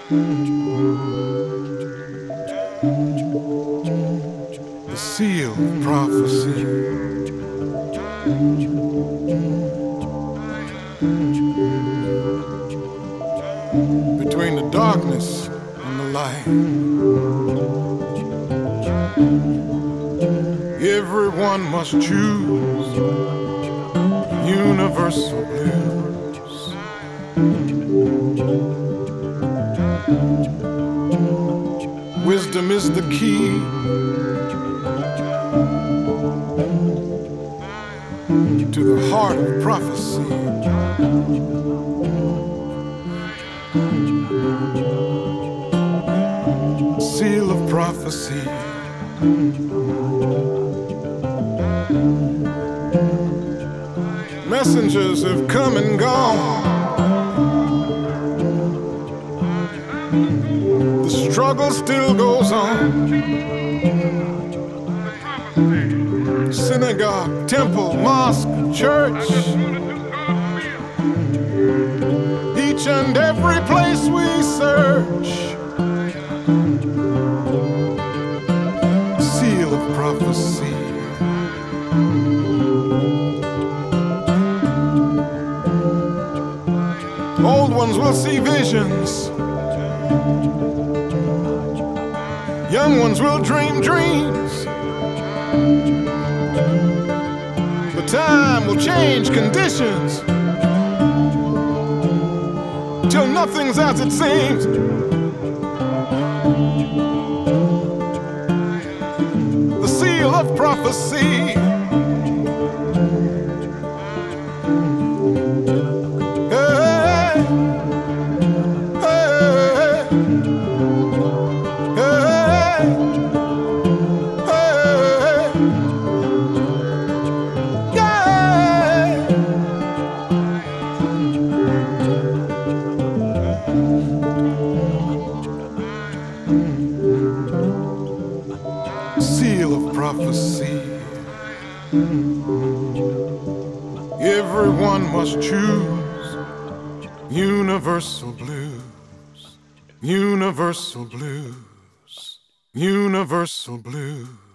The seal of prophecy. Between the darkness and the light, everyone must choose universal blues. Wisdom is the key to the heart of prophecy. Seal of prophecy. Messengers have come and gone. The struggle still goes on. Synagogue, temple, mosque, church. Each and every place we search. Seal of prophecy. Old ones will see visions. Young ones will dream dreams. But time will change conditions till nothing's as it seems. The seal of prophecy. Seal of prophecy. Everyone must choose universal blues, universal blues, universal blues.